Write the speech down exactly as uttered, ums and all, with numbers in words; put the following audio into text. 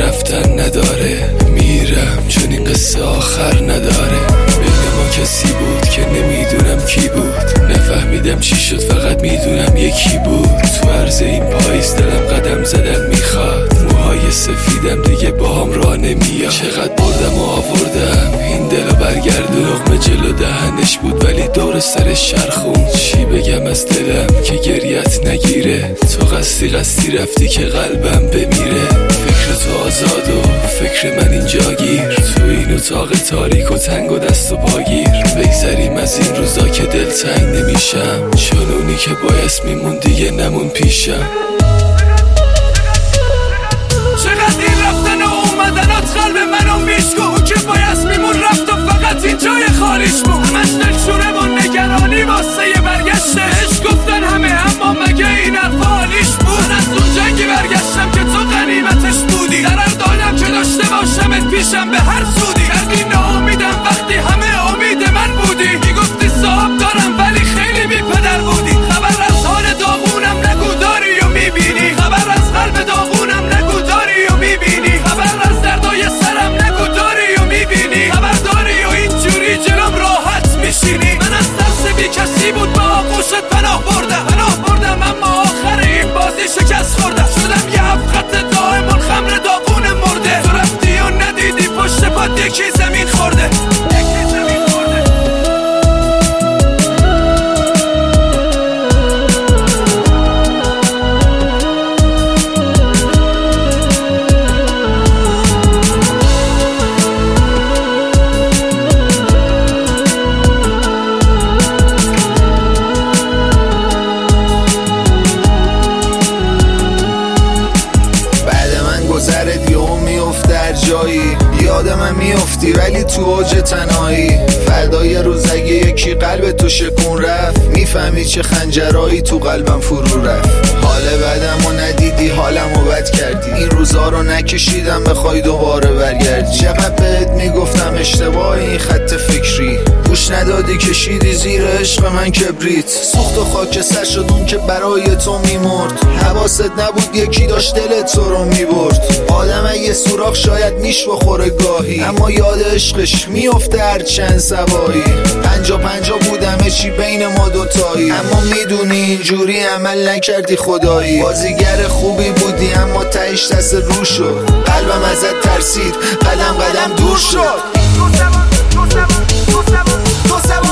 رفتن نداره، میرم چون این قصه آخر نداره. بین ما کسی بود که نمیدونم کی بود، نفهمیدم چی شد فقط میدونم یکی بود. تو عرض این پاییز دلم قدم زدم میخواد، موهای سفیدم دیگه با هم راه نمیاد. چقدر بردم و آوردم این دلو برگردون، لقمه جلو دهنش بود ولی دور سرش چرخون. چی بگم از دلم که گریت نگیره، تو قصدی قصدی رفتی که قلبم بمیره. فکر تو آزاد و فکر من اینجا گیر، تو این اتاق تاریک و تنگ و دست و پاگیر. بگذریم از این روزا که دل تنگ نمیشم، چون اونی که باعث میمون دیگه نمون پیشم. چقدر این رفتن و اومدنات قلب منو میشکن، که باعث میمون رفت و فقط این جای خالیش بود. همش دلشوره و نگرانی واسه یه برگشتش، گفتن همه اما مگه این حرف حالیش بود. من از اون جنگی برگشتم که تو غنیمتش بودی، قرار دادم که داشته باشمت پیشم به هر سودی. کردی ناامیدم وقتی همه امید من بودی، میگفتی صاحب دارم ولی خیلی بی پدر بودی. خبر از حال داغونم نگو داری و میبینی، خبر از قلب داغونم نگو داری و میبینی، خبر از دردای سرم نگو داری و میبینی، خبر داری و اینجوری جلوم راحت میشینی. من از ترس بی کسی بود با آغوشت پناه بردم، پناه بردم اما آخر این بازی شکست خوردم. شدم یه هفت دائم الخمر داغون مرده، تو رفتی و ندیدی پشت پات یکی زمین خورده. گذرت یهو میفته هر جایی، یاد من میفتی ولی تو اوج تنهایی. فردای روز اگه یکی قلب تو شکون رفت، میفهمی چه خنجرایی تو قلبم فرو رفت. حال بدم و ندیدی حالم و بد کردی، این روزا رو نکشیدم بخوای دوباره برگردی. چقدر بهت میگفتم اشتباه این خط فکری، گوش ندادی کشیدی زیر عشق من کبریت. سوخت و خاکستر شد اون که برای تو میمرد، حواست نبود یکی داشت دل تو رو میبرد. آدم اگه سوراخ شاید میش بخوره گاهی، اما یاد عشقش میفته هر چند سبایی. پنجا پنجا بود همه چی بین ما دوتایی، اما میدونی اینجوری عمل نکردی خدایی. بازیگر خوبی بودی اما تهش دست رو شد، قلبم ازت ترسید قدم قدم دور شد.